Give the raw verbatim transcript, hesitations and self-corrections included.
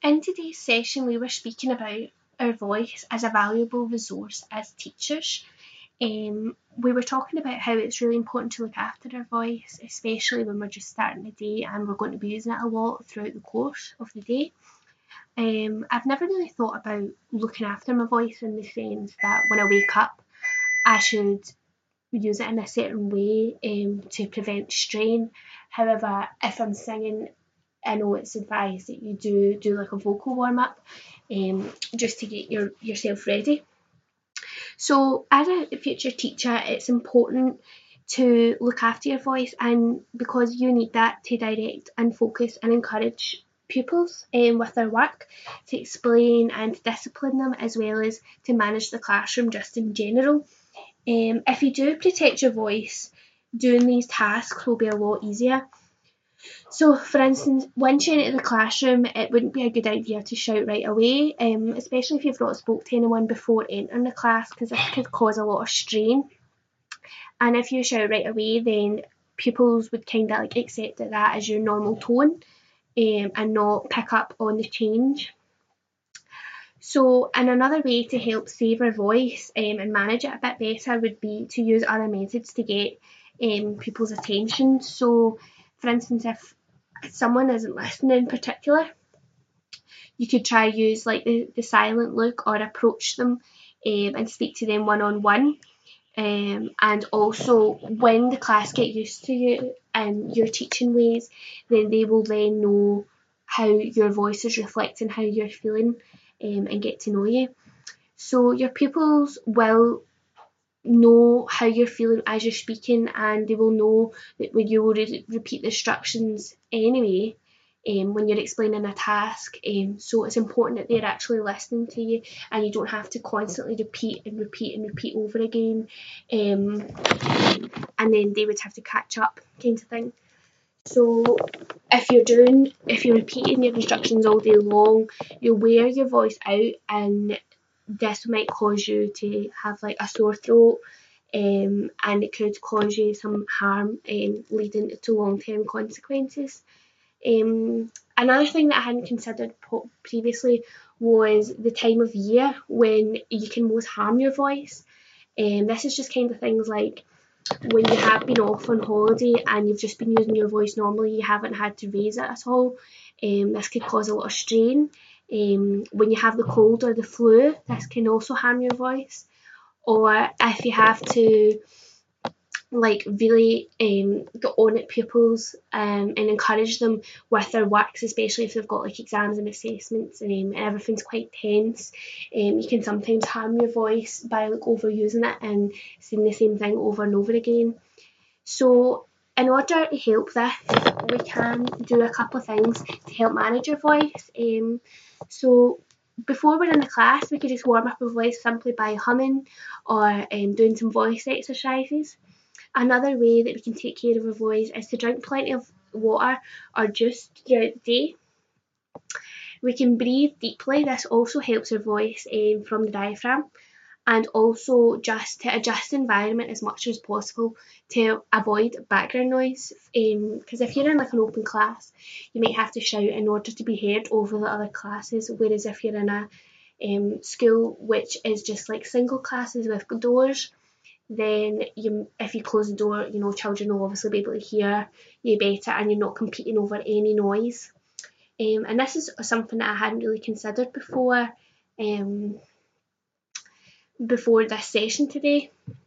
In today's session, we were speaking about our voice as a valuable resource as teachers. Um, we were talking about how it's really important to look after our voice, especially when we're just starting the day and we're going to be using it a lot throughout the course of the day. Um, I've never really thought about looking after my voice in the sense that when I wake up, I should use it in a certain way um, to prevent strain. However, if I'm singing, I know it's advised that you do do like a vocal warm up um, just to get your yourself ready. So as a future teacher, it's important to look after your voice, and because you need that to direct and focus and encourage pupils um, with their work, to explain and discipline them, as well as to manage the classroom just in general. Um, if you do protect your voice, doing these tasks will be a lot easier. So, for instance, once you're into the classroom, it wouldn't be a good idea to shout right away, um, especially if you've not spoke to anyone before entering the class, because this could cause a lot of strain. And if you shout right away, then pupils would kind of like accept that as your normal tone um, and not pick up on the change. So, and another way to help save our voice um, and manage it a bit better would be to use other methods to get um, people's attention. So, for instance, if someone isn't listening in particular, you could try use like the, the silent look or approach them um, and speak to them one on one. Um, and also, when the class get used to you and your teaching ways, then they will then know how your voice is reflecting how you're feeling um, and get to know you. So your pupils will know how you're feeling as you're speaking, and they will know that when you will re- repeat the instructions anyway um, when you're explaining a task. Um, so it's important that they're actually listening to you and you don't have to constantly repeat and repeat and repeat over again, um, and then they would have to catch up kind of thing. So if you're doing, if you're repeating your instructions all day long, you'll wear your voice out, and this might cause you to have like a sore throat, um, and it could cause you some harm um, leading to long-term consequences. Um, another thing that I hadn't considered previously was the time of year when you can most harm your voice. Um, this is just kind of things like when you have been off on holiday and you've just been using your voice normally, you haven't had to raise it at all. Um, this could cause a lot of strain. Um, when you have the cold or the flu, this can also harm your voice. Or if you have to like really um, get on at pupils um, and encourage them with their works, especially if they've got like exams and assessments um, and everything's quite tense, um, you can sometimes harm your voice by like overusing it and saying the same thing over and over again. So in order to help this, we can do a couple of things to help manage your voice. Um, so before we're in the class, we could just warm up our voice simply by humming or um, doing some voice exercises. Another way that we can take care of our voice is to drink plenty of water or juice throughout the day. We can breathe deeply. This also helps our voice um, from the diaphragm, and also just to adjust the environment as much as possible to avoid background noise. Because um, if you're in like an open class, you might have to shout in order to be heard over the other classes, whereas if you're in a um, school which is just like single classes with doors, then you, if you close the door, you know, children will obviously be able to hear you better and you're not competing over any noise. Um, and this is something that I hadn't really considered before um, before this session today.